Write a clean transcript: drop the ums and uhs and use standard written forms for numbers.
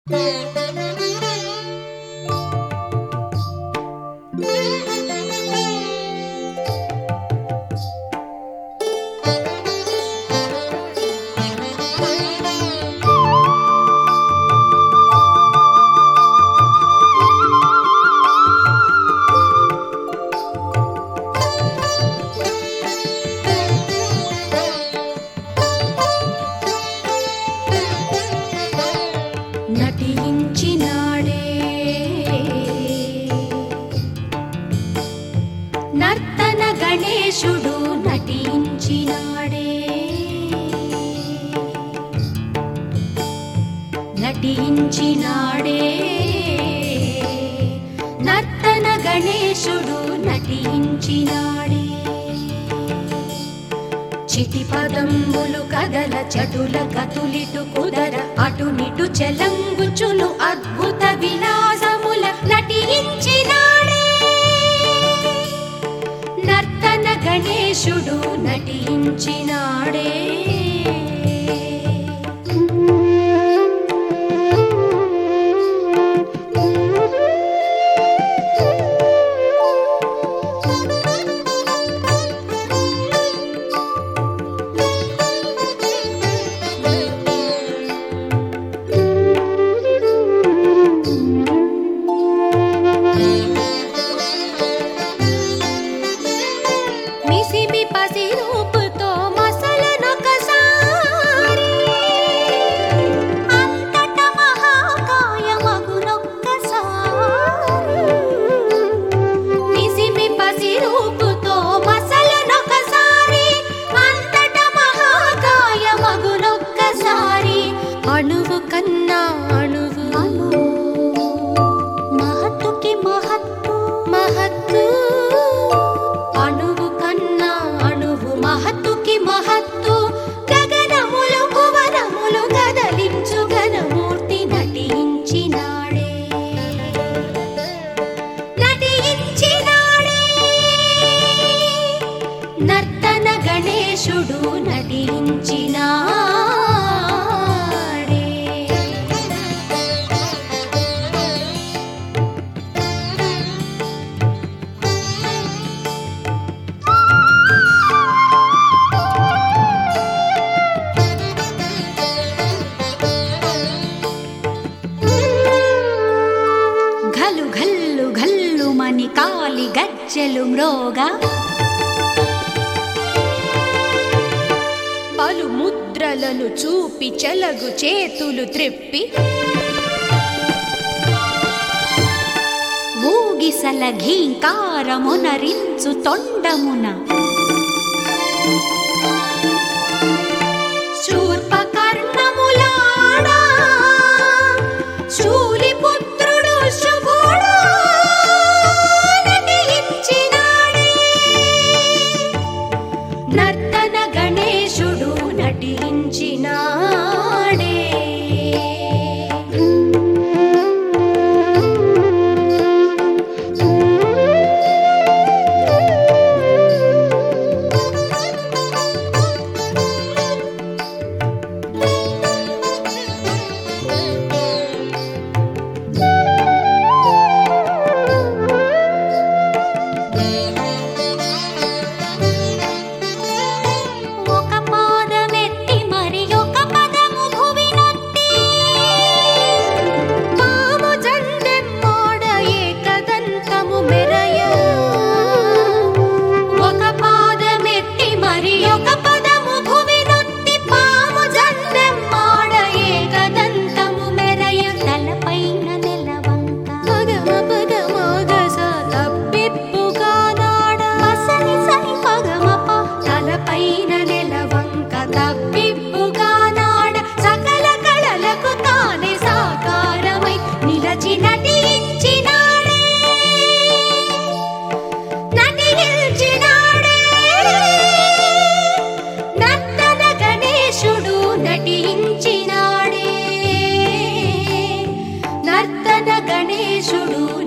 నటించినాడే నర్తన గణేశుడు నటించినాడే నటించినాడే నర్తన గణేశుడు నటించినాడే చిటి పదంబులు కదల చటుల కతులిటు కుదర అటునిటు చెలంగుచును అద్భుత విలాసముల నటించినాడే నర్తన గణేశుడు నటించినాడే మిసిమి పసి రూపుతో మసలనొకసారి అంతట మహాకాయమగునొక్కసారి మిసిమి పసి రూపుతో మసలనొకసారి అంతట మహాకాయమగునొక్కసారి అణువు కన్నా అణువు మహత్తుకి మహత్తు మహత్తు అణువు కన్నా అణువు మహత్తుకి మహత్తు గగనములు భువనములు కదలించు ఘనమూర్తి నటించినాడే నటించినాడే నర్తన గణేశుడు నటించినాడే ఘలు ఘల్లు ఘల్లు మని కాలి గజ్జెలు మ్రోగా పలు ముద్రలను చూపి చెలగు చేతులు త్రిప్పి ఊగిసల ఘీంకారమునరించు తొండమున శూర్పకర్ణములాడా శూలిపుత్రుడు శుభుడు నటించినాడే నర్తన గణేశుడు నటించినాడే ఒక పాదమెత్తి మరి ఒక పదము భువినొత్తి పాము జండెమ్మాడ ఏకదంతము మెరయ ఒక పాదమెత్తి మరి ఒక పదము భువినొత్తి పాము జండెమ్మాడ ఏకదంతము మెరయ తలపైన నెలవంక మగమ పగమగస తప్పిప్పుగా నాడ అసని సని పగమప తలపైన నెలవంక తప్పిప్పుగా నాడ సకల కళలకు తానే సాకారమై నిలచి నటించినాడే నటించినాడే నర్తన గణేశుడు నటించినాడే నర్తన గణేశుడు